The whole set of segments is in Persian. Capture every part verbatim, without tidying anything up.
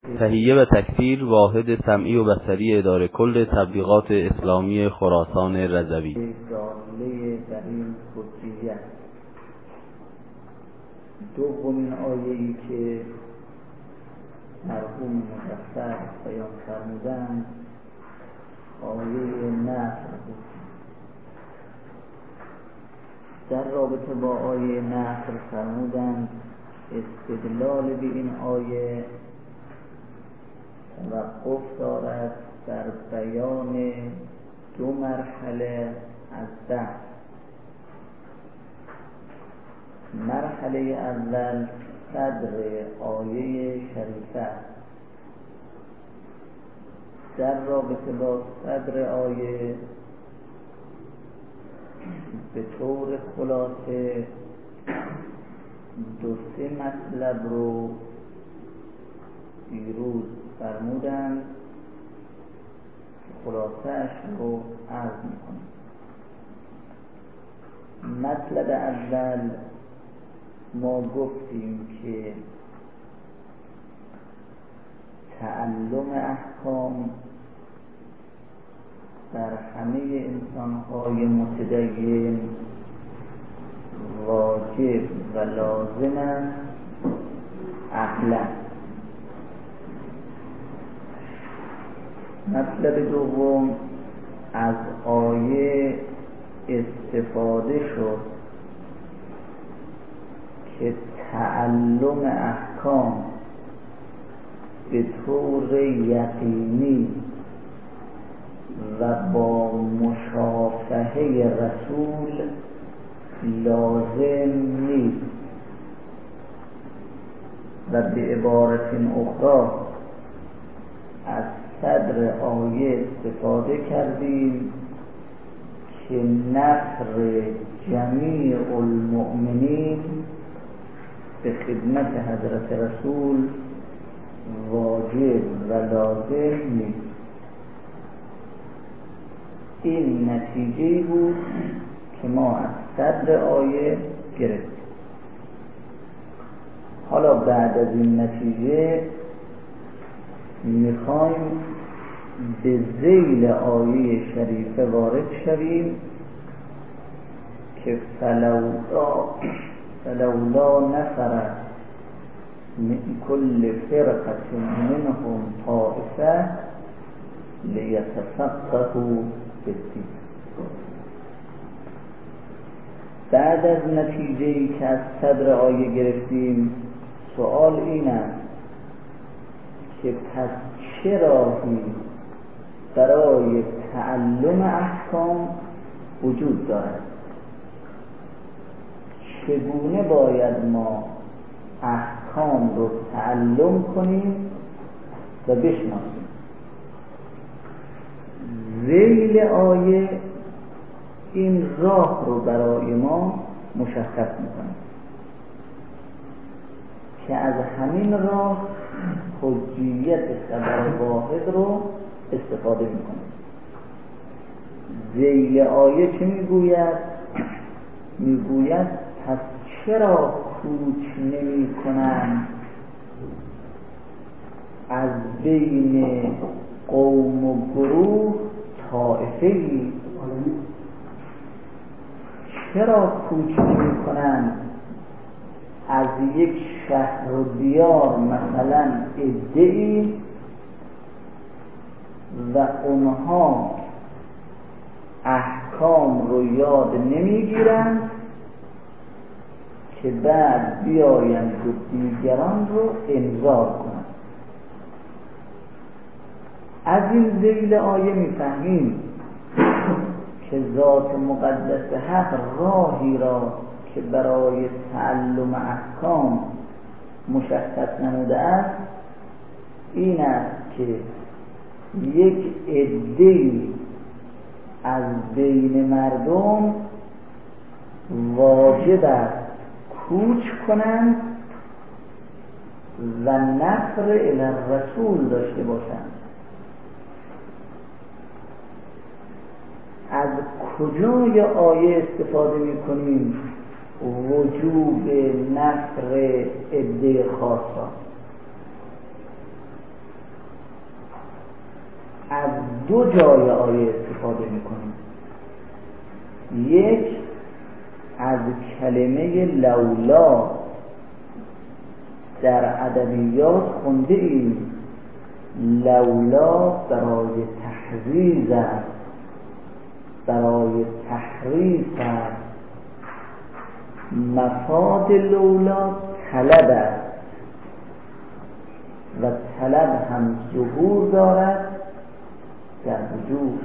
تهیه و تکثیر واحد سمعی و بصری اداره کل تبلیغات اسلامی خراسان رضوی. داخله در این خصوصیت دومین آیه‌ای که مرحوم مفسر بیان فرمودند آیه نصر بود. در رابطه با آیه نصر فرمودند استدلال به این آیه توقف دارد در بیان دو مرحله از بحث. مرحله اول صدر آیه شریفه. در رابطه با صدر آیه به طور خلاصه دو سه مطلب رو دیروز فرمودند، خلاصه‌اش رو عرض می‌کنم. مطلب اول ما گفتیم که تعلم احکام در همه انسان‌های متدین واجب و لازم است عقلاً. مطلب دوم از آیه استفاده شد که تعلم احکام به طور یقینی و با مشافهه رسول لازم نیست و به عبارت اخرى از صدر آیه استفاده کردیم که نصر جمیع المؤمنین به خدمت حضرت رسول واجب و لازم نیست. این نتیجه بود که ما از صدر آیه گرفتیم. حالا بعد از این نتیجه میخوایم به ذیل آیه شریفه وارد شویم که فلولا فلولا نفر من كل فرقة منهم طائفة لیتفقهوا فی الدین. بعد از نتیجه‌ای که از صدر آیه گرفتیم سوال این است که پس چه راهی برای تعلم احکام وجود دارد؟ چگونه باید ما احکام رو تعلم کنیم و بشناسیم؟ ذیل آیه این راه رو برای ما مشخص میکنه که از همین راه حجیت خبر واحد رو استفاده میکنه. ذیل آیه چه میگوید؟ میگوید پس چرا کوچ نمی کنند از بین قوم و گروه طائفه‌ای؟ چرا کوچ نمی کنند از یک شهر و دیار مثلا عده‌ای و اونها احکام رو یاد نمیگیرند که بعد بیایند و دیگران رو انذار کنند؟ از این ذیل آیه میفهمیم که ذات مقدس حق راهی را که برای تعلم احکام مشخص نموده است این است که یک عده‌ای از بین مردم واجب است کوچ کنند و نفر الی الرسول داشته باشند. از کجای آیه استفاده می کنیم وجوب نفر عده خاص را؟ از دو جای آیه استفاده میکنیم. یک، از کلمه لولا در ادبیات خونده ایم لولا برای تحریض است، برای تحریف است. مفاد لولا طلب است و طلب هم ظهور دارد در وجود.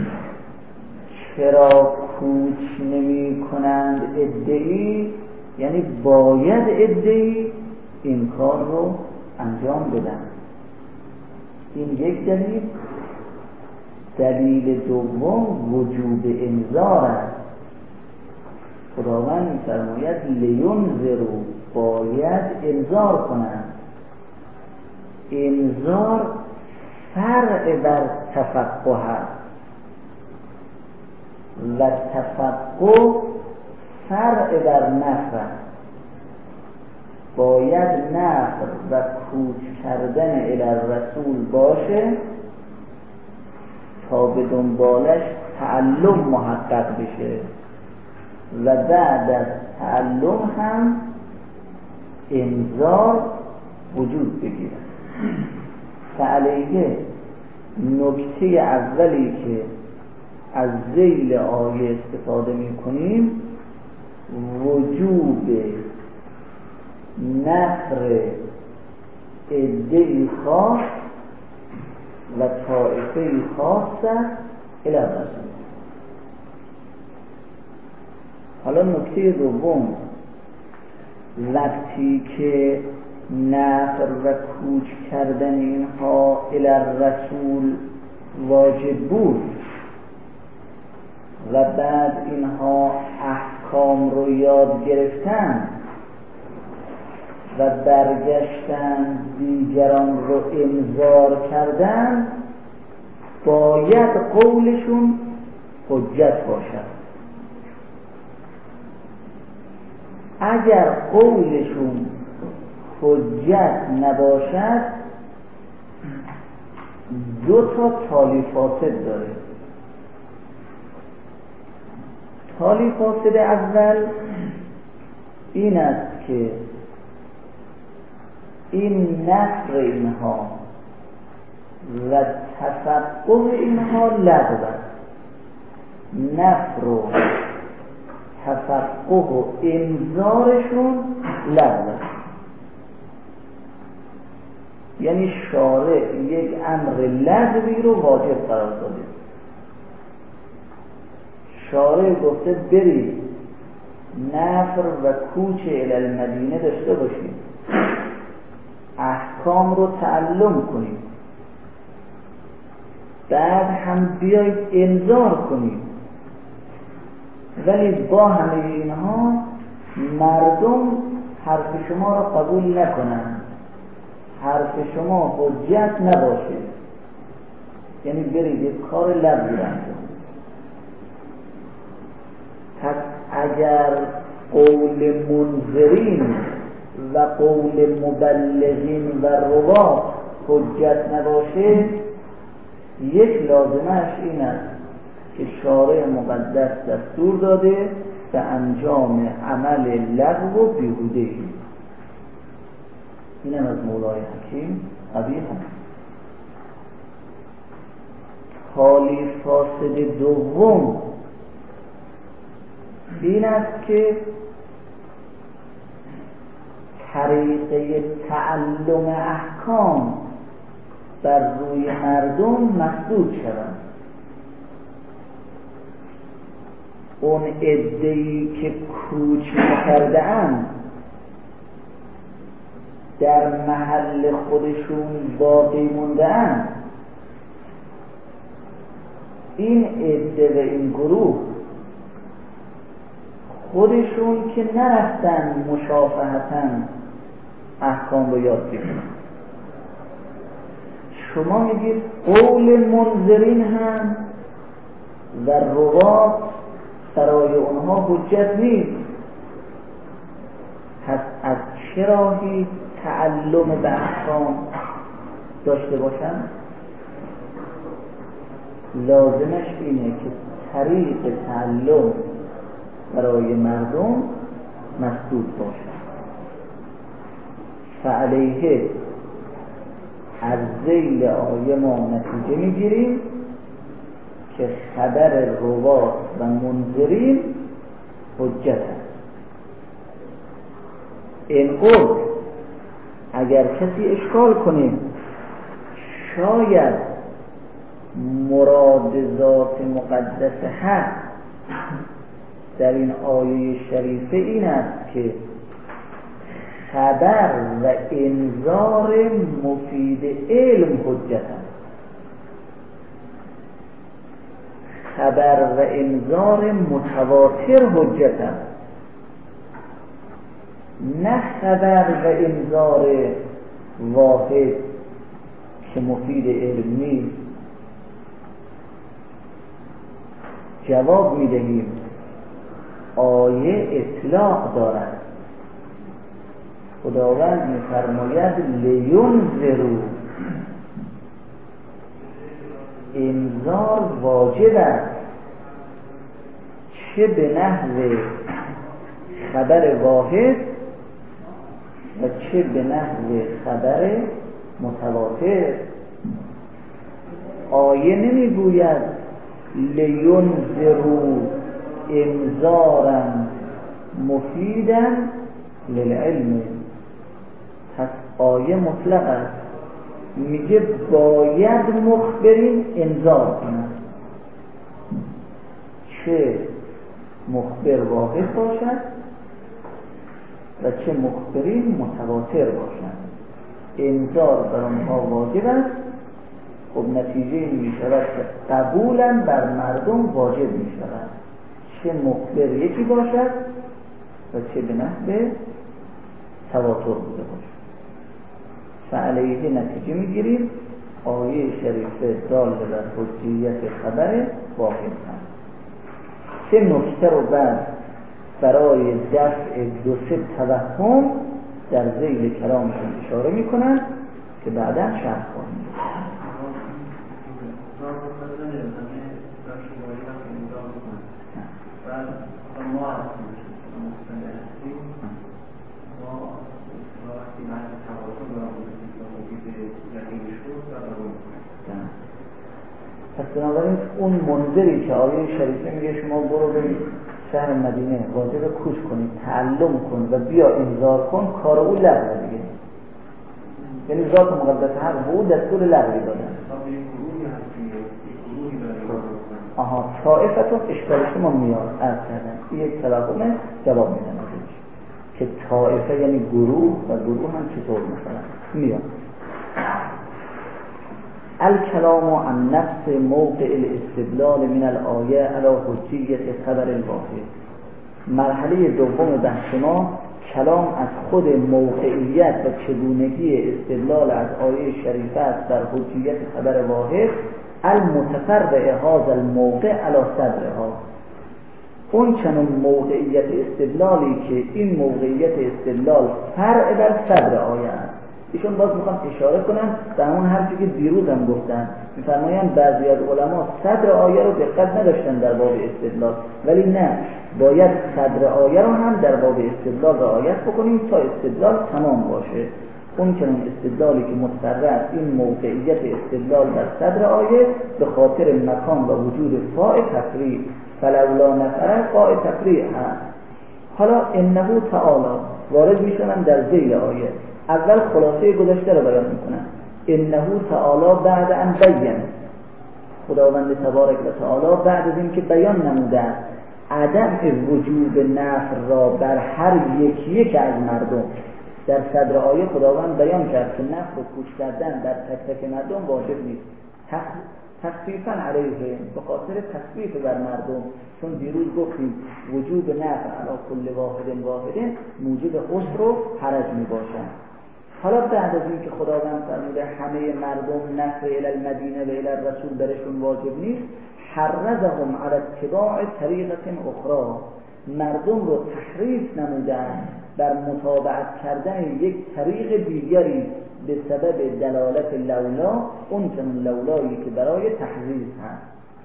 چرا کوچ نمی کنند ادعی؟ یعنی باید ادعی این کار رو انجام بدن. این یک دلیل. دلیل دوم وجوب انذار است. خداوند می‌فرماید لینذروا، باید انذار کنند. انذار فرع بر تفقه است و تفقه فرع بر نفر است. باید نفر و کوچ کردن الی الرسول باشه تا به دنبالش تعلم محقق بشه و بعد از تعلم هم انذار وجود بگیره. فعلیه نکته اولی که از ذیل آیه استفاده می کنیم وجوب نفر عده‌ای خاص و طائفه‌ای خاص است الی الرسول. حالا نکته دوم، وقتی که نفر و کوچ کردن اینها الی الرسول واجب بود و بعد اینها احکام رو یاد گرفتن و برگشتن دیگران رو انذار کردن، باید قولشون حجت باشد. اگر قولشون حجت نباشد دو تا تالی فاسد داره. تالی فاسد اول این است که این نفر اینها و تفقه اینها لغو است. نفر و تفقه و انذارشون لغو است. یعنی شارع یک امر لغوی رو واجب قرار داده. شارع گفته برید نفر و کوچ الی المدینه داشته باشید، احکام رو تعلم کنید، بعد هم بیایید انذار کنید. ولی با همه اینها مردم حرف شما را قبول نکنند، حرف شما حجت نباشه، یعنی برید یک کار لغوی انجام. پس اگر قول منذرین و قول مبلغین و روات حجت نباشه، یک لازمش این است که شارع مقدس دستور داده به انجام عمل لغو و بیهوده‌ای. اینم از مولای حکیم قبیح هست. حالی فاسد دوم این است که طریقه تعلم احکام بر روی مردم مسدود شود. اون عده‌ای که کوچ کرده اند در محل خودشون باقی مونده اند، این عده و این گروه خودشون که نرفتن مشافهتاً احکام رو یاد بگیرن. شما میگید قول منذرین هم و روات برای اونها حجت نیست، پس از چه راهی تعلم به احکام داشته باشن؟ لازمش اینه که طریق تعلم برای مردم مسدود باشه. فعلیه از ذیل آیه ما نتیجه میگیریم که خبر روات و منذرین حجت است. این قول اگر کسی اشکال کنه شاید مراد ذات مقدس حق در این آیه شریفه این است که خبر و انذار مفید علم حجت است. خبر و انذار متواتر حجت است، نه خبر و انذار واحد که مفید علم نیست. جواب میدهیم آیه اطلاق دارد. خداوند می‌فرماید لینذروا، انذار واجب است، چه به نحو خبر واحد و چه به نحو خبر متواتر. آیه نمیگوید لینذروا انذارا مفیدا للعلم، پس آیه مطلق است، میگه باید مخبرین انذار کنند، چه مخبر واحد باشد و چه مخبرین متواتر باشند. انذار بر آنها واجب است. خب نتیجه این می شود که قبولا بر مردم واجب می شود، چه مخبر یکی باشد و چه به نحو تواتر بوده باشد. فعلیه نتیجه می گیریم آیه شریفه دال بر حجیت خبر واحد هست. سه نکته رو بعد برای دفع دو سه توهم در ذیل کلامشون اشاره می کنند که بعدا شرح خواهیم. پس بنابراین اون منذری که آیه شریفه میگه شما برو به شهر مدینه واجب کوچ کنید، تعلم کن و بیا انذار کن، کار او لغوه دیگه. یعنی ذات مقدس حق به او دستور لغوی دادن. آها طائفتون اشکالش ما میاد از کردن یک توهمه جواب میدن که طائفه یعنی گروه و گروه هم چطور مثلا میاد. الکلام عن نفس موقع الاستدلال من الآیه علی حجیت خبر الواحد. مرحله دوم بحث ما کلام از خود موقعیت و چگونگی استدلال از آیه شریفه است در حجیت خبر واحد المتفرع هذا الموقع علی صدرها. اون چنون موقعیت استدلالی که این موقعیت استدلال فرع در صدر آیه است. ایشون باز میخوام اشاره کنم در اون حرفی که دیروز هم گفتن، میفرمایند بعضی از علما صدر آیه رو دقت نداشتن در باب استدلال، ولی نه، باید صدر آیه رو هم در باب استدلال رعایت بکنیم تا استدلال تمام باشه. اون چنین استدلالی که متفرع است این موقعیت استدلال در صدر آیه به خاطر مکان و وجود فاء تفریع، فلولا نفر فاء تفریع هست. حالا انه تعالی وارد میشونن در ذیل آیه. اول خلاصه گذشته رو بیان میکنن. انه تعالی بعد ان بین، خداوند تبارک و تعالی بعد از این که بیان نموده عدم وجود نفر را بر هر یکی یک از مردم، در صدر آیه خداوند بیان کرد که نفر رو کوچ کردن در تک تک مردم واجب نیست، تخفیفاً علیه، به خاطر تخفیف بر مردم، چون دیروز گفتیم وجود نفر علی کل واحد واحد موجب عسر و حرج می باشد. حالا بعد از این که خداوند فرموده همه مردم نفر الی المدینه و الی الرسول برشون واجب نیست، حرزهم علی اتباع طریقت اخرى، مردم رو تحریف نمودن بر متابعت کردن یک طریق دیگری به سبب دلالت لولا، اون چنون لولایی که برای تحریف هست.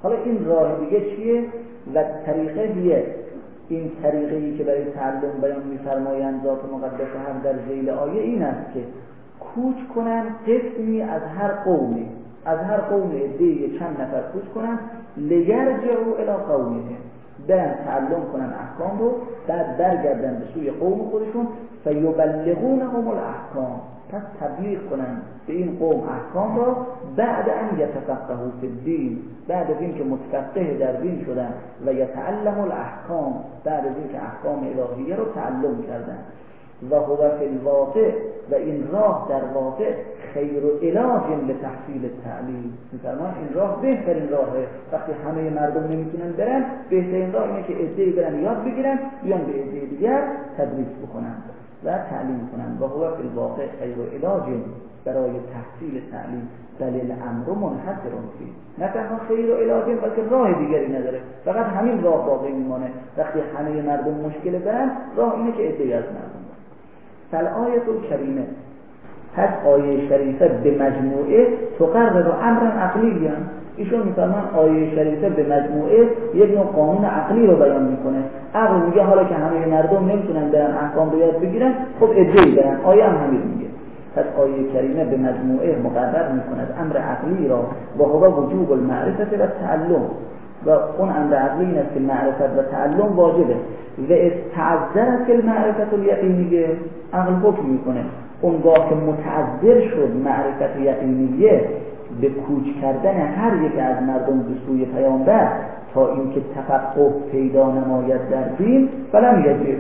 حالا این راه دیگه چیه؟ و طریقه دیگه، این طریقه‌ای که برای تعلم بیان می‌فرمایند ذات مقدسه هم در ذیل آیه این است که کوچ کنن قسمی از هر قومی، از هر قومی عده‌ای چند نفر کوچ کنن، لیرجعوا الی قومهم، برن تعلم کنن احکام رو، بعد برگردن به سوی قوم خودشون، فیبلغونهم الاحکام، پس تبلیغ کنن به این قوم احکام را، بعد ان یتفقهوا فی الدین، بعد از اینکه متفقه در دین شدن، و یتعلم الاحکام، بعد از اینکه احکام الهیه رو تعلم کردن. و هو فی الواقع، و این راه در واقع خیر و علاج لتحصیل التعلیم. می‌فرمایند این راه بهترین راهه. وقتی همه مردم نمیتونن برن، بهترین راه اینه که عده‌ای برن یاد بگیرن، بیان به عده دیگر تدریس بکنن و تعلیم کنن. و هو فی الواقع خیر و علاج برای تحصیل تعلیم، بل الامر منحصر فیه. نه تنها خیر و علاج بلکه راه دیگری نداره، فقط همین راه باقی میمونه. وقتی همه مردم مشکل دارن، راه اینه که عده‌ای از مردم. فالآیه الکریمه، پس آیه شریفه به مجموعه تقرر امرا عقلی، ایشون میفرمان آیه شریفه به مجموعه یک نوع قانون عقلی رو بیان میکنه. عقل میگه حالا که همه مردم نمیتونن برن احکام رو یاد بگیرن، خب عده‌ای برن. آیه هم همین میگه. پس آیه کریمه به مجموعه مقرر میکند امر عقلی را، و هو وجوب المعرفت و تعلم، و اون امر عقلی این است که معرفت و تعلم واجبه. و استعذرت المعرفت الیقینیه، عقل حکم میکنه اونگاه که متعذر شد معرفت یقینیه به کوچ کردن هر یک از مردم به سوی پیامبر تا اینکه تفقه پیدا نماید در دین، فلم یجب،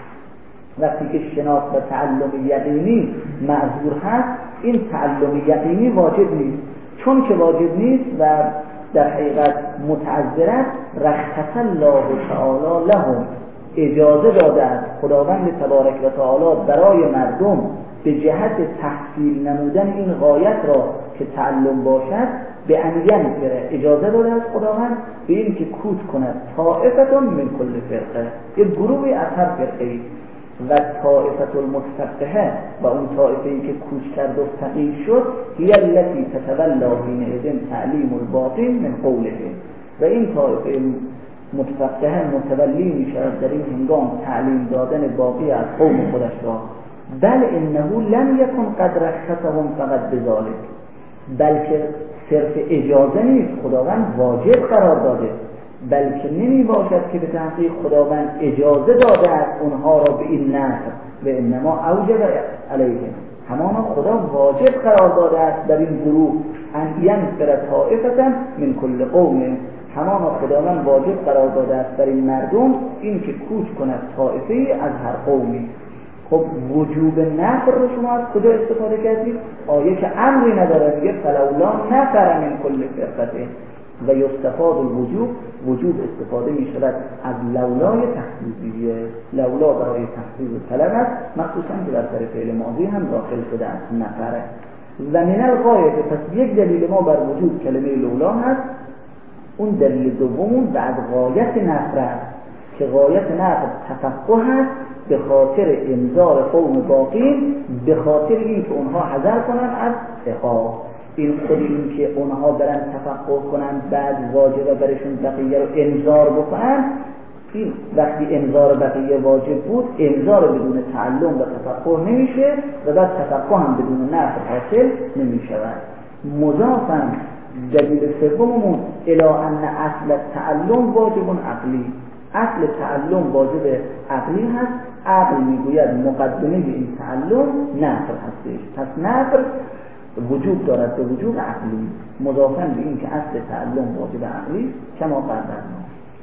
وقتی که شناخت و تعلم یقینی معذور هست، این تعلم یقینی واجب نیست. چون که واجب نیست و در حقیقت متعذرت، رخص الله تعالی لهم، اجازه داده است خداوند تبارک و تعالی برای مردم به جهت تحصیل نمودن این غایت را که تعلم باشد، به انین بره، اجازه داده است خداوند به این که کوچ کند طائفتون من کل فرقه، یک گروهی از هر فرقه‌ای، و طائفه المتفقهه، و اون طائفه‌ای که کوچ کرد و فقیه شد، هی التي تتولی حینئذ تعلیم الباقی من قوله، و این طائفه متفقهه متولی میشود در این هنگام تعلیم دادن باقی از قوم خودش را. بل انه لم یکن قد رخصهم فقط بذلک، بلکه صرف اجازه نیست، خداوند واجب قرار داده، بلکه نمی باشد که به تحقیق خداوند اجازه داده است اونها را به این نصر، و انما اوجب علیهم، همانا خدا واجب قرار داده است در این گروه ان ینفر طائفة من کل قوم، همانا خداوند واجب قرار داده است در این مردم این که کوچ کند طائفه‌ای از هر قومی. خب وجوب نفر رو شما از کجا استفاده کردید؟ آیه که امری نداره، میگه فلولا نفر من کل فرقه، و یستفاد الوجوب، وجوب استفاده می شود از لولای تخصیصیه، لولا برای تخصیص طلب است، مخصوصا که در سر فعل ماضی هم داخل شده است نفره. و من الغایه، پس یک دلیل ما بر وجود کلمه لولا هست. اون دلیل دومون بعد غایت نفر است که غایت نفر تفقه هست به خاطر انذار قوم باقی، به خاطر این که اونها حذر کنن از عقاب. این خود این که اونها برن تفقه کنن بعد واجب برشون بقیه رو انذار بکنن، این وقتی انذار بقیه واجب بود، انذار بدون تعلم و تفقه نمیشه و بعد تفقه هم بدون نفر حاصل نمیشود. مضافاً دلیل سوممون الی ان اصل تعلم واجب عقلی، اصل تعلم واجب عقلی هست. عقل میگوید مقدمه این تعلم نفر هستش، پس نفر وجوب دارد به وجوب عقلی، مضافاً به این که اصل تعلم واجب عقلی کما قدرنا.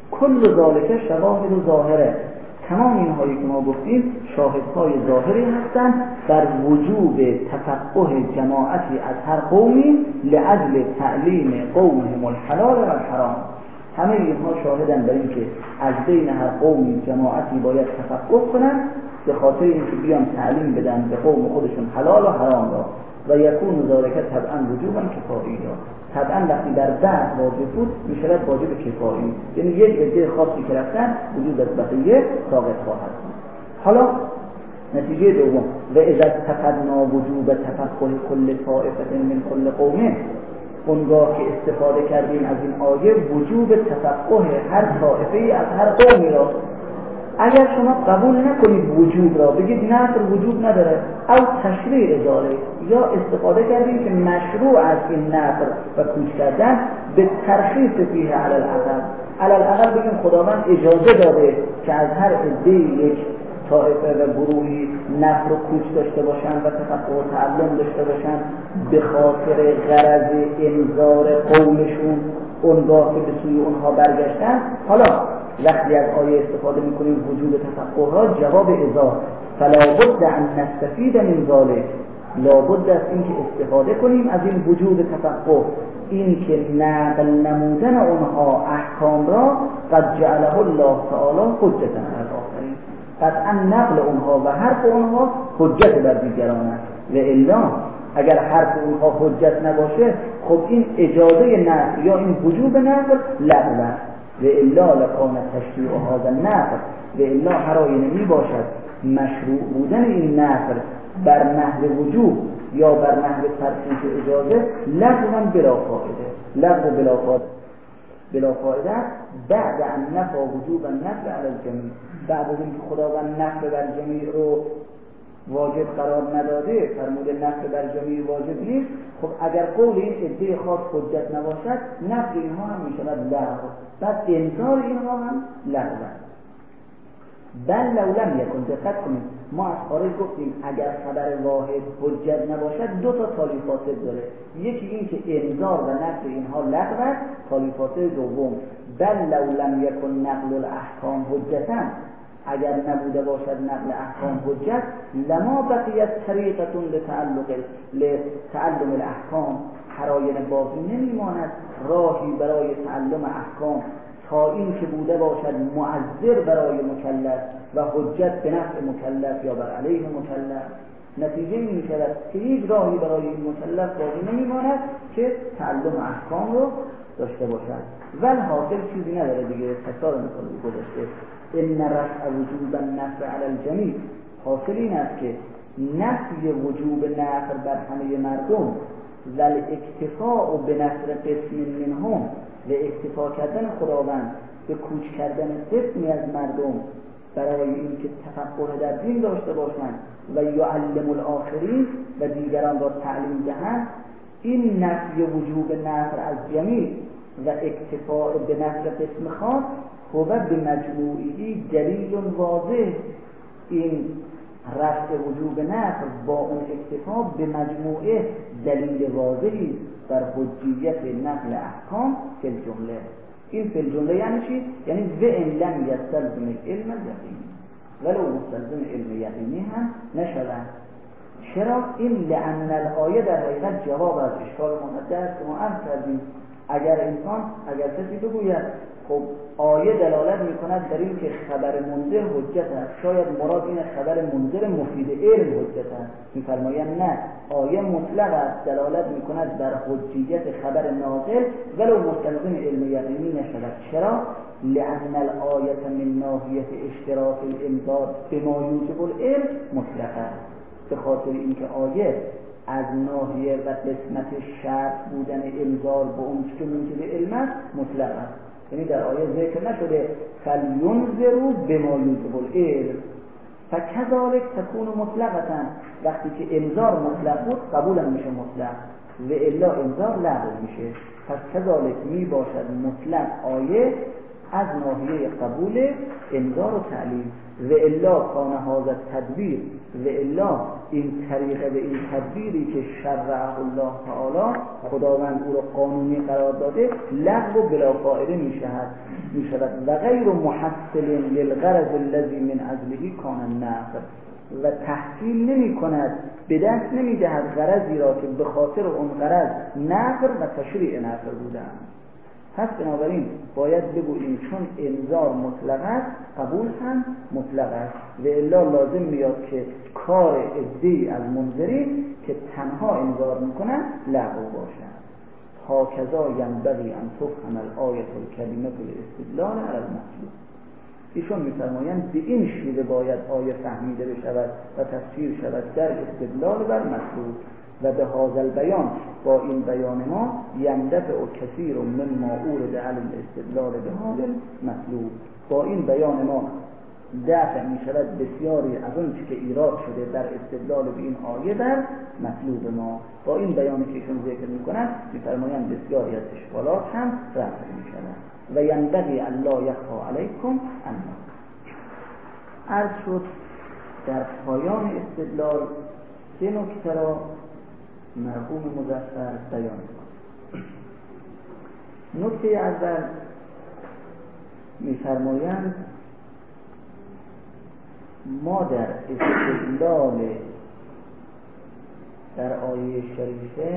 کل ذالک شواهد و ظاهره، تمام اینهایی که ما گفتیم شاهدهای ظاهری هستند بر وجوب تفقه جماعتی از هر قومی لأجل تعلیم قومهم الحلال و الحرام. همه اینها شاهدن بر این که از بین هر قومی جماعتی باید تفقه کنند به خاطر اینکه بیان تعلیم بدن به قوم خودشون حلال و حرام را، و یکون ذالک طبعا وجوبا کفایی را. طبعا وقتی در بعد واجب بود میشود واجب کفایی، یعنی یک عده خاصی که رفتن وجود از بقیه ساقط خواهد بود. حالا نتیجه دوم، و اذا اتفقنا وجوب تفقه کل طائفه من کل قوم، اونگاه که استفاده کردیم از این آیه وجوب تفقه هر طائفه از هر قومی را. اگر شما قبول نکنید وجوب را، بگید نفر وجوب نداره، او تشریع داره، یا استفاده کردیم که مشروع از این نفر و کوچ کردن به ترخیص فیه علی الاقل، علی الاقل بگیم خداوند اجازه داده که از هر عده یک طائفه و گروهی نفر و کوچ داشته باشن و تفقه و تعلم داشته باشن به خاطر غرض انذار قومشون اونگاه که به سوی اونها برگشتن. حالا وقتی از آیه استفاده میکنیم وجود تفقه را، جواب اذا فلا بد ان نستفید من ذلك، لابد است این که استفاده کنیم از این وجود تفقه، این که نقل نمودن اونها احکام را قد جعله الله تعالی حجتا علی الاخرین، قطعا نقل اونها و حرف اونها حجت بر دیگران است. و الا اگر حرف اونها حجت نباشه، خب این اجازه نقل یا این وجوب نقل لغو است. و الا لکان تشریع هذا النقل، و الا هر آینه می باشد مشروع بودن این نقل بر نحو وجوب یا بر نحو ترخیص اجازه لغو بلا فائده، لغو بلا فائده بلا فائده بعد ان نفى وجوب النفل علی الجمیع، بعد از اینکه خداوند نفل بر جمیع رو واجب قرار نداده، فرموده نفل بر جمیع واجب نیست. خب اگر قول این عده خاص حجت نباشد، نفل اینها هم میشود لغو، بعد انکار اینها هم لغو. بل لو لم یکن، دقت کنید ما از خارج گفتیم اگر خبر واحد حجت نباشد دو تا تالی فاسد داره، یکی این که انذار و نفل اینها لغو است، تالی فاسد دوم بل لو لم یکن نقل الاحکام حجتا، اگر نبوده باشد نقل احکام حجت، لما بقیت طریقتون لتعلق لتعلم الاحکام، حراین باقی نمیماند راهی برای تعلم احکام تا این که بوده باشد معذر برای مکلف و حجت به نفع مکلف یا بر علیه مکلف. نتیجه این می شود که هیچ راهی برای این مکلف باقی نمیماند که تعلم احکام رو داشته باشد. ول حاصل چیزی نداره دیگه، تکرار میکنه گذاشته ان رفع وجوب النفع علی الجمیع، حاصل این است که نفی وجوب نفع بر همه مردم و الاکتفاء به نفع قسم منهم، و اکتفا کردن خداوند به کوچ کردن قسمی از مردم برای اینکه تفقه در دین داشته باشند و یعلم الاخرین و دیگران را تعلیم دهند، این نفی وجوب نفع از جمیع و اکتفاء به نفع قسم خاص هو به مجموعی دلیل واضح، این رفع وجوب نفع با اون اکتفا به مجموعه دلیل واضحی بر حجیت نقل احکام فی الجمله. این فی الجمله یعنی چی؟ یعنی و ان لم یستلزم علم یقینی، ولو مستلزم علم یقینی هم نشدن. چرا؟ این لأن الآیه در حقیقت جواب از اشکال مقدس که ما عرض کردیم. اگر انسان اگر کسی بگوید خب آیه دلالت میکند در این که خبر منذر حجت است، شاید مراد این خبر منذر مفید علم حجت است، میفرمایند نه، آیه مطلق است دلالت میکند بر حجیت خبر ناقل ولو مستلزم علم یقینی نشود. چرا؟ لأن الآیه من ناحیه اشتراک الانذار بما یوجب العلم مطلق است، به خاطر اینکه آیه از ناحیه و قسمت شرط بودن انذار به اون که موجب علم است مطلق است. یعنی در آیه ذکر نشده فلینذروا بما یوجب العلم فکذالک تکون مطلقه، وقتی که انذار مطلق بود قبول میشه مطلق و الا انذار لغو میشه. پس کذالک می باشد مطلق آیه از ناحیه قبول انذار و تعلیم و الا کان هذا تدبیر، و الا این طریقه و این تدبیری که شرعه الله تعالی خداوند او را قانونی قرار داده لغو بلا فائده میشود میشود و غیر محصل للغرض الذي من اجله کان النفع، و تحصیل نمی کند به دست نمی دهد غرضی را که به خاطر اون غرض نفع و تشریع نفع بودن. پس بنابراین باید بگوییم چون انذار مطلق است قبول هم مطلق است و الا لازم میاد که کار عده‌ای از منذرین که تنها انذار میکنن لغو باشد. هاکذا ینبغی ان تفهم الآیة الکریمة بالاستدلال علی المطلوب. ایشون میفرمایند به این شیوه باید آیه فهمیده بشود و تفسیر شود در استدلال بر مطلوب. و به هذا البیان با این بیان ما یندفع و کثیر مما اورد علی الاستدلال به هذا المطلوب، با این بیان ما دفع می شود بسیاری از اون چی که ایراد شده در استدلال به این آیه در مطلوب ما. با این بیانی که ایشون ذکر می کنند می‌فرمایند بسیاری از اشکالات هم رفع می شود. و ینبغی الا یخفی علیکم اما عرض شد در پایان استدلال سه نکته را مرحوم مظفر بیان کنند. نکته اول می‌فرمایند ما در استدلال در آیه شریفه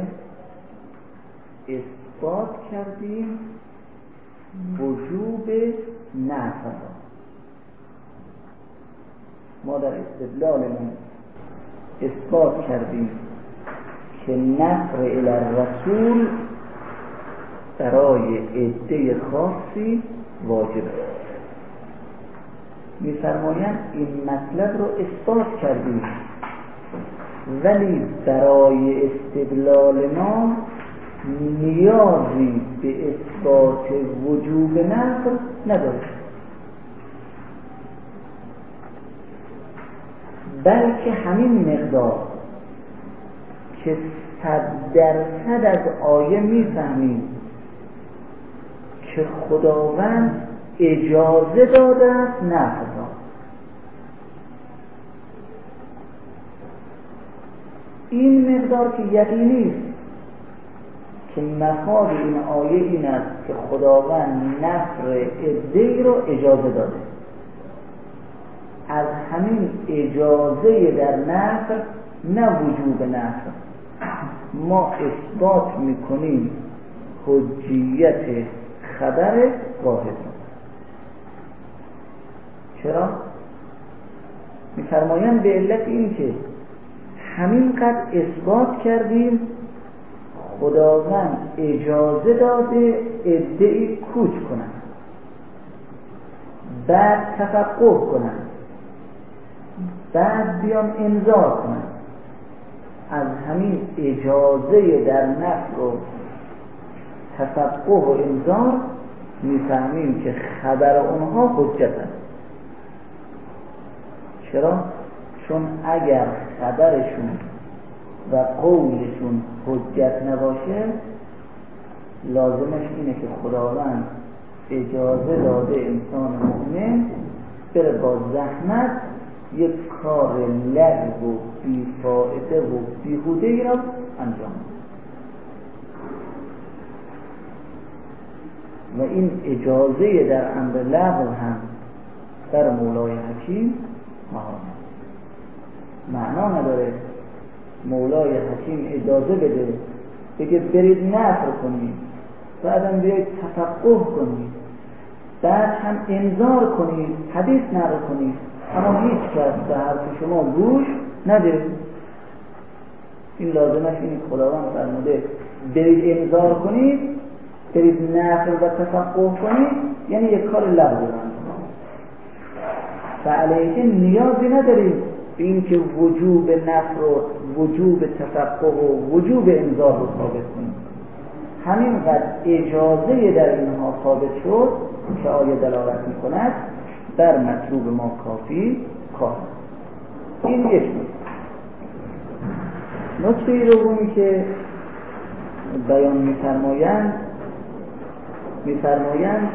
اثبات کردیم وجوب نفع. ما در استدلالمون اثبات کردیم که نفع الی الرسول برای عده خاصی واجبه. می‌فرمایند این مطلب رو اثبات کردیم ولی برای استدلال ما نیازی به اثبات وجوب نفع نداره، بلکه همین مقدار که صد درصد از آیه میفهمیم که خداوند اجازه داده است نفع داد، این مقدار که یقینی است که مفاد این آیه این است که خداوند نفع عده‌ای رو اجازه داده. از همین اجازه در نفع نه وجوب نفع ما اثبات میکنیم حجیت خبر واحد. چرا؟ می‌فرمایند به علت این که همینقدر اثبات کردیم خداوند اجازه داده عده‌ای کوچ کنند، بعد تفقه کنند، بعد بیان انذار کنند. از همین اجازه در نفع و تفقه و انذار میفهمیم که خبر اونها حجت است. چرا؟ چون اگر خبرشون و قولشون حجت نباشه لازمش اینه که خداوند اجازه داده انسان مؤمن بره با زحمت یک کار لغو و بیفایده و بیهوده ای را انجام بده و این اجازه در امر لغو هم در مولای حکیم محال معنا نداره. مولای حکیم اجازه بده بگه برید نفر کنید، بعدم بیاید تفقه کنید، بعد هم انذار کنید، حدیث نقل کنید، اما هیچ کس به حرف شما گوش نده. این لازمش اینه خداوند فرموده برید انذار کنید، برید نفر و تفقه کنید، یعنی یک کار لغو انجام. فعلیه نیازی ندارید به این که وجوب نفر و وجوب تفقه و وجوب انذار رو ثابت کنید. همینقدر اجازه در اینها ثابت شد که آیه دلالت می کند در مطلوب ما کافی کار. این یک نکته. نکته دومی که بیان می فرمایند می فرمایند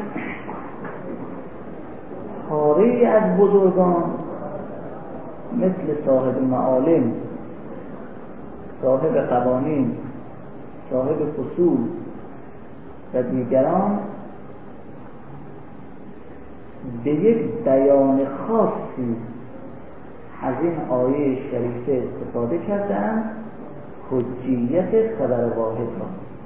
پاره‌ای از بزرگان مثل صاحب معالم، صاحب قوانین، صاحب فصول و دیگران به یک بیان خاصی از این آیه شریفه استفاده کردند حجیت خبر واحد را.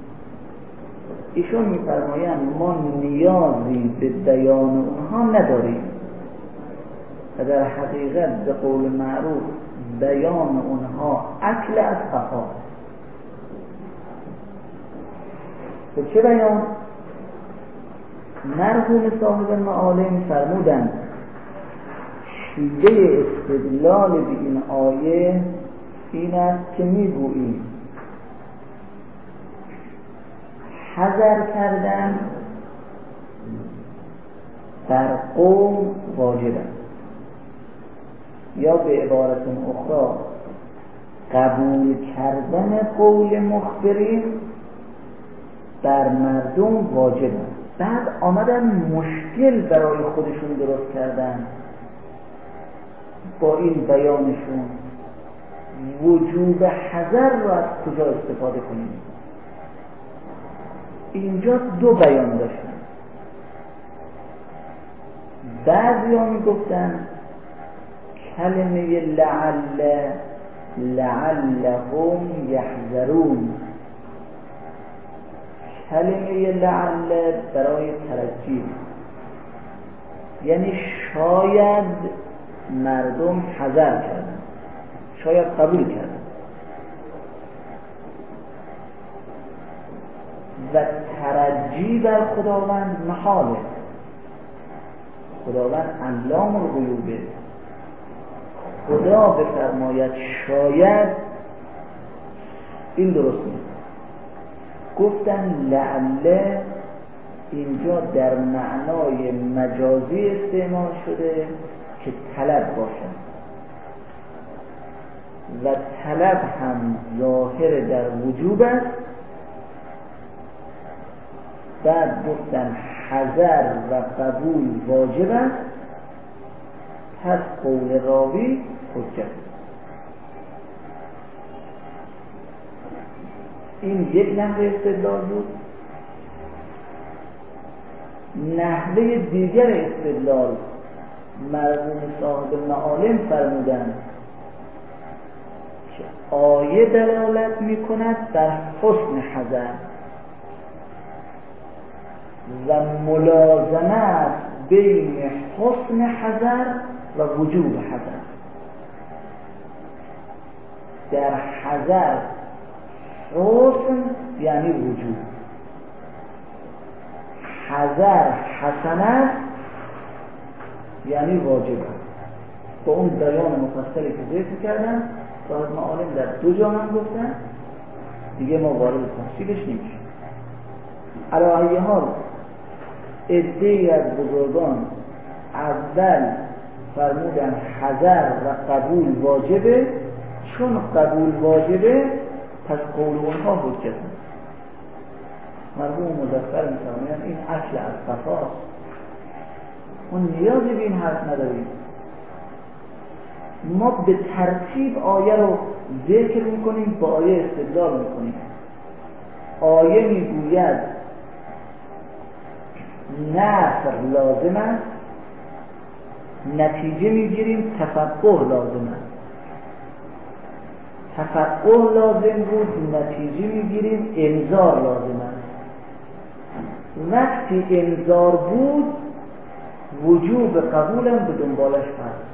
ایشون می‌فرمایند ما نیازی به بیان اونها نداریم و در حقیقت به قول معروف بیان اونها اکل از خفا. به چه بیان؟ مرحوم صاحب معالم فرمودند شیوه استدلال به این آیه این است که میگوییم حذر کردن در قوم واجب است، یا به عبارت اخرى قبول کردن قول مخبرین در مردم واجب است. بعد آمدن مشکل برای خودشون درست کردن با این بیانشون. وجوب حذر رو از کجا استفاده کنیم؟ اینجا دو بیان داشتن. بعضی ها می گفتن کلمه لعل لعلهم یحذرون، کلمه لعل برای ترجیح، یعنی شاید مردم حذر کردن، شاید قبول کردن. و ترجیح بر خداوند محاله، خداوند علام الغیوبه. خدا بفرماید شاید، این درست نیست. گفتن لعله اینجا در معنای مجازی استعمال شده که طلب باشد و طلب هم ظاهر در وجوب است. بعد گفتن حذر و قبول واجب است، پس قول راوی حجت. این یک نحوه استدلال بود. نحوه دیگر استدلال مرحوم صاحب معالم فرمودند که آیه دلالت می کند بر حسن حذر و ملازمه است بین حسن حذر و وجوب حذر. در حذر حسن یعنی وجوب، حذر حسنه یعنی واجب. با اون بیان مفصلی که ذکر کردم صاحب معالم در دو جا هم گفتن، دیگه ما وارد تفصیلش نمیشیم. علی ای حال عده‌ای از بزرگان اول فرمودن حذر و قبول واجبه، چون قبول واجبه پس قول اونها حجت. مرحوم مظفر می‌فرمایند این اصل از قفاست، اون نیازی به این حرف نداریم. ما به ترتیب آیه رو ذکر میکنیم، با آیه استدلال میکنیم. آیه میگوید نصر لازم است، نتیجه میگیریم تفقه لازم است. تفقه لازم بود، نتیجه میگیریم انذار لازم است. وقتی انذار بود وجوب قبولم به دنبالش هست.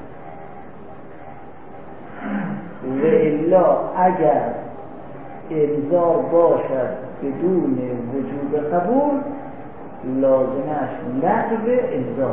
و الا اگر انذار باشد بدون وجوب قبول لازمش لغو انذار.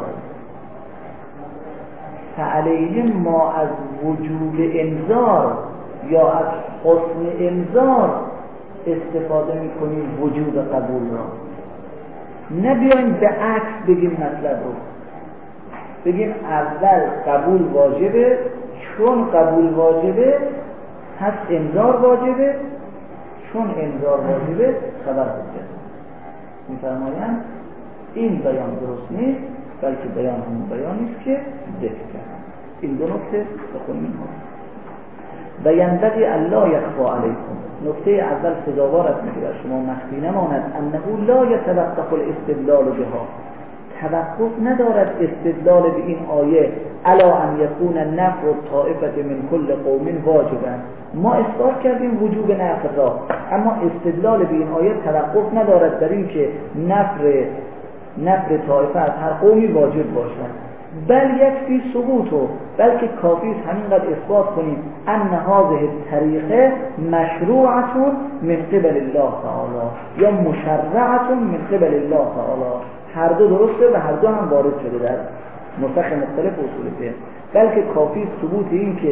فعلیه ما از وجوب انذار یا از حسن انذار استفاده میکنیم وجوب قبول را. نبیایم به عکس بگیم مطلب رو، بگیم اول قبول واجبه، چون قبول واجبه پس انذار واجبه، چون انذار واجبه خبر حجت. میفرمایند این بیان درست نیست، بلکه بیان همون بیانی است که ذکر کردم. این دو نکته بخونیم. بینبغی الا یخفی علیکم. نکته اول سزاوار است که بر شما مخفی نماند انه لا یتوقف الاستدلال بها. توقف ندارد استدلال به این آیه الا ان یکون نفر الطائفه من کل قوم واجبا. ما اثبات کردیم وجوب نفر را، اما استدلال به این آیه توقف ندارد در این که نفر نفر طائفه از هر قومی واجب باشد، بل یکفی ثبوتو، بلکه کافی است همینقدر اثبات کنیم ان هذه الطریقه مشروعه من قبل الله تعالی یا مشرعه من قبل الله تعالی. هر دو درسته و هر دو هم وارد شده در نسخ مختلف اصول فقه، بلکه کافی ثبوت این که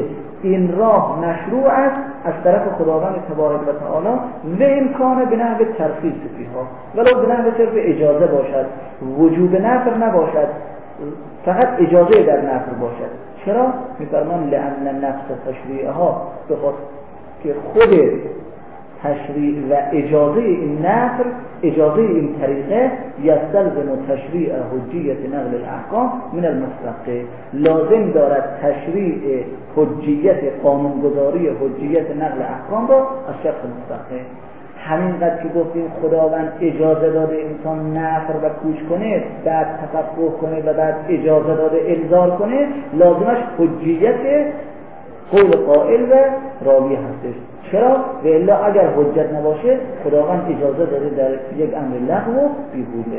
این راه مشروع است از طرف خداوند تبارک و تعالی و امکانه به نحو ترخیص فیها، ولو به نحو صرف اجازه باشد، وجوب نفر نباشد، فقط اجازه در نفر باشد. چرا؟ میفرمان لأن نفس تشریعها، بخاطر که خود تشریع و اجازه این نفر، اجازه این طریقه یستلزم تشریع حجیت نقل الاحکام من المتفقه، لازم دارد تشریع حجیت قانونگذاری حجیت نقل احکام را از شخص متفقه. همینقدر که گفتیم خداوند اجازه داده انسان نفر و کوچ کنه، بعد تفقه کنه و بعد اجازه داده انذار کنه، لازمش حجیت قول قائل و راوی هستش. چرا؟ و الا اگر حجت نباشه خداوند اجازه داده در یک امر لغو بیهوده.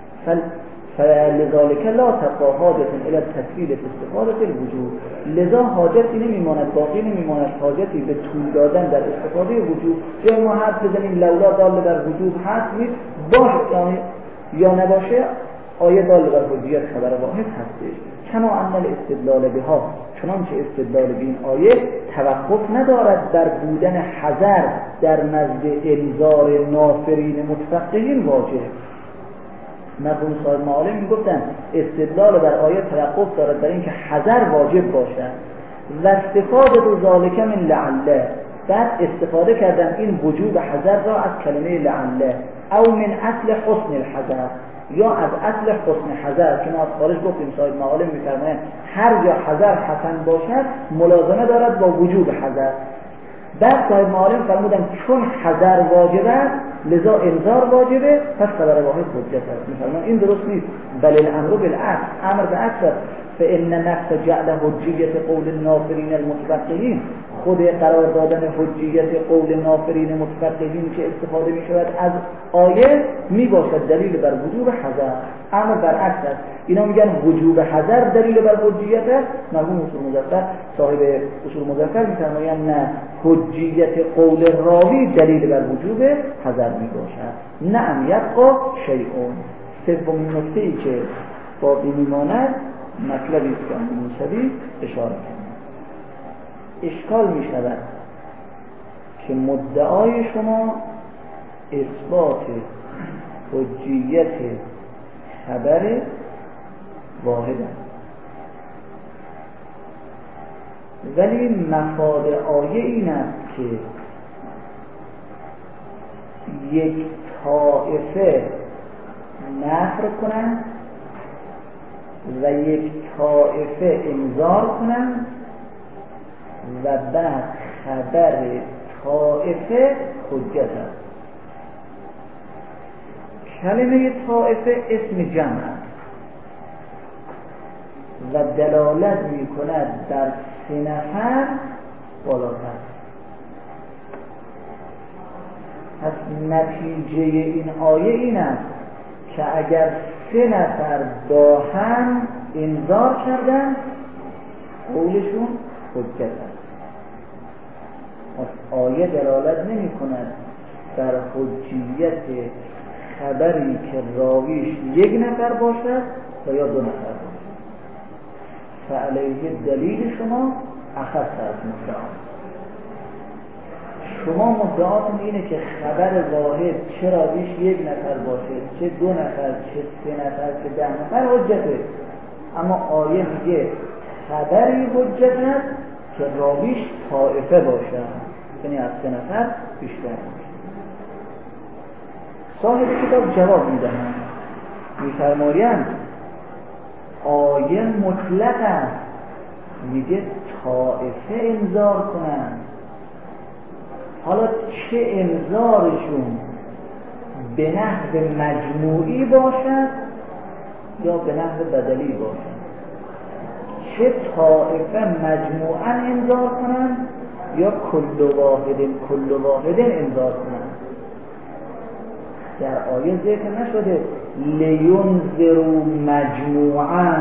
فلذلك لا تبقى حاجت الى التسهیل فی استفاده الوجوب، لذا حاجتی نمیماند، باقی نمیماند حاجتی به طول دادن در استفاده وجوب. جای ما حرف بزنیم لولا دال در وجوب هست نیست باشه یا نباشه، آیه دال بر حجیت خبر واحد هستش. کما ان الاستدلال بها، چنانچه استدلال به این آیه توقف ندارد بر بودن حذر در نزد انذار نافرین متفقهین واجب. مرحوم صاحب معالم میگفتن استدلال بر آیه توقف دارد بر اینکه حذر واجب باشد و استفاده رو ذالک من لعله، بعد استفاده کردن این وجوب حذر را از کلمه لعله او من اصل حسن الحذر، یا از اصل حسن حذر که ما از خارج گفتیم. صاحب معالم میفرمایند هر جا حذر حسن باشد ملازمه دارد با وجوب حذر. بعد صاحب معالم فرمودن چون حذر واجب است لذا انذار واجبه، پس خبر واحد حجت است. میفرمان این درست نیست، بل الامر بالعکس، امر به عکس است. فان نفس جعل حجیت قول النافرین المتفقهین، خود قرار دادن حجیت قول نافرین متفقهین که استفاده می شود از آیه می باشد دلیل بر وجوب حذر. امر برعکس است. اینا میگن وجوب حذر دلیل بر حجیت است، مرحوم اصول مظفر صاحب اصول مظفر میفرمایند نه، حجیت قول راوی دلیل بر وجوب حذر می باشد. نعم یبقى شیئون. سومین نکته‌ای که باقی میماند مطلبی است که موسوی اشاره کرد. اشکال می شود که مدعای شما اثبات حجیت خبر واحد است، ولی مفاد آیه این است که یک طائفه نفر کنند و یک طائفه انذار کنند و بعد خبر طائفه حجت است. کلمه طائفه اسم جمع است و دلالت می کند در سه نفر بالاتر. پس نتیجه این آیه این است که اگر سه نفر با هم انذار کردن قولشون حجت است. پس آیه دلالت نمی کند در حجیت خبری که راویش یک نفر باشد و یا دو نفر باشد. فعلیه دلیل شما اخص از مدعا. شما مدعاتون اینه که خبر واحد چه راویش یک نفر باشه، چه دو نفر، چه سه نفر، چه ده نفر حجته. اما آیه میگه خبری حجت است که راویش طائفه باشه، یعنی از سه نفر بیشتر باشه. صاحب کتاب جواب میدهند، میفرمایند آیه مطلق است، میگه طائفه انذار کنند. حالا چه انذارشون به نحو مجموعی باشد یا به نحو بدلی باشد، چه طائفه مجموعاً انذار کنند یا کل واحد کل واحد انذار کنند. در آیه ذکر نشده لینذروا مجموعاً.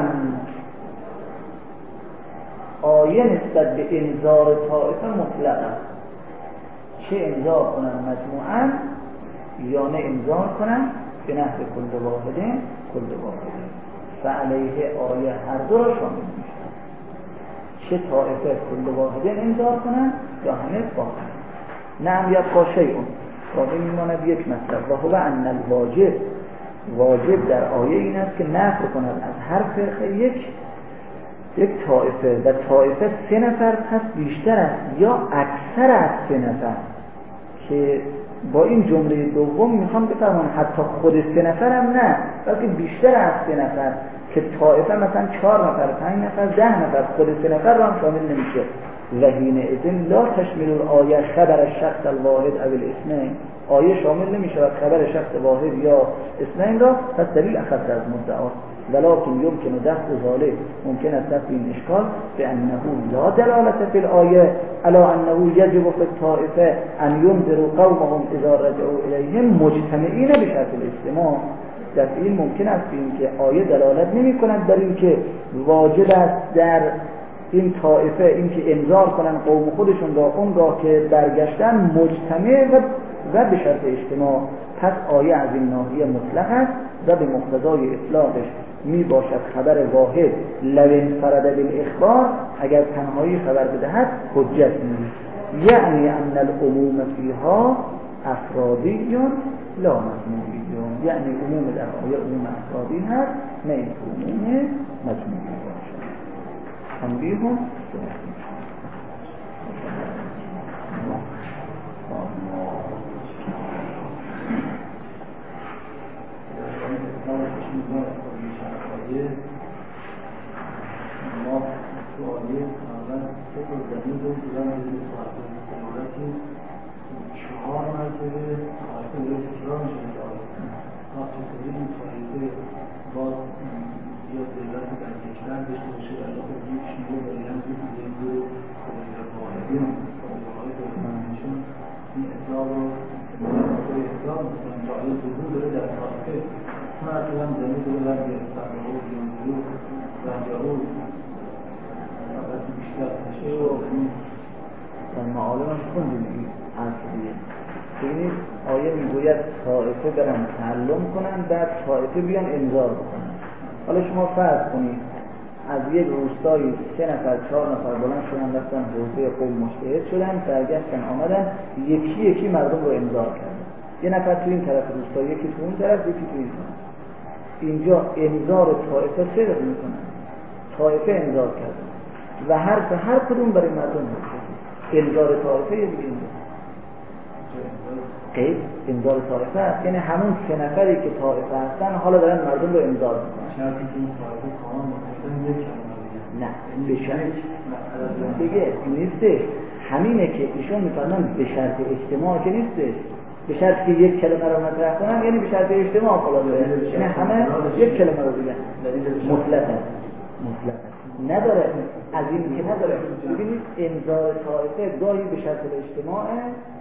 آیه نسبت به انذار طائفه مطلق است، چه انذار کنند مجموعاً یا نه انذار کنند به نحو کل واحد کل واحد. فعلیه آیه هر دو را شامل می‌شود. چه طائفه کل واحده امضا کنن یا همه باطل. نعم یبقا شیئون، باقی میماند یک مطلب و هو ان الواجب، واجب در آیه این است که نفی کند از هر فرقه یک یک طائفه و طائفه سه نفر پس بیشتر است یا اکثر از سه نفر، که با این جمله دوم میخوام بفرمان حتی خود سه نفر هم نه بلکه بیشتر از سه نفر، که طائفه مثلا چهار نفر، پنج نفر، ده نفر، خود سه نفر رو هم شامل نمیشه. و حینئذ لا تشمل الآیه خبر الشخص الواحد او الاثنین، آیه شامل نمیشه و خبر شخص واحد یا اثنین را، پس دلیل اخذ از مدعا. ولكن يمكن دفع ذلك، ممکن است دفع این اشکال به انه لا دلالت فی الآیه على انه یجب فی الطائفه ان ينذروا قومهم اذا رجعوا الیهم مجتمعین بشرط الاجتماع. در این ممکن است این که آیه دلالت نمی کند در این که واجب است در این طائفه این که انذار کنن قوم خودشون را اونگاه که برگشتن مجتمع و, و به شرط اجتماع. پس آیه از این ناحیه مطلق است و به مقتضای اطلاقش می باشد خبر واحد لو انفرد بالاخبار، اگر تنهایی خبر بدهد حجت نیست. یعنی ان العموم فیها افرادی لا مجموعی، یعنی عموم در آیه عموم افرادی هست نه این عموم مجموعی باشد. تنبیه هم ما سوالی اول سه تا زمین رو دیدن دیدن ساعته سنورتی چهار مرتبه ساعته رو تکرار میشه داره وقتی که این ساعته باز یا دلت در کشتر داشته باشه علاقه یک شیوه ولی هم توی دیگه دو خودی واحدی هم خودی واحدی دارمشون این اطلاق رو مدرسه اطلاق میکنن جایی ظهور داره در ساعته مرتبه هم زمین رو در گرفتن رو بیانجور رجعو در معالم هم خوندیم این اصلیه که این آیه میگوید طائفه برن تعلم کنن بعد طائفه بیان انذار بکنن. حالا شما فرض کنید از یک روستایی سه نفر چهار نفر بلند شدن رفتن حوزه قوم مجتهد شدن برگشتن آمدن یکی یکی مردم رو انذار کردن، یه نفر تو این طرف روستا یکی تو اون طرف یکی تو این طرف. اینجا انذار طائفه صدق میکنن، طائفه انذار کردن و هر هر کدوم برای مردم هست. انذار طائفه یه دیگه انذار قید انذار طائفه هست، یعنی همون سه نفری که طائفه هستن حالا دارن مردم رو انذار میکنن. شرطی که این طائفه کامل متحدن یک کلمه نه به شرط دیگه نیستش، همینه که ایشون میفرمان به شرط اجتماع که نیستش، به شرط که یک کلمه رو مطرح کنن یعنی به شرط اجتماع خلاصه، یعنی همه یک کلمه رو بگن مطلقاً مطلقاً نداره از این که نداره. ببینید انذار طائفه گاهی به شرط اجتماع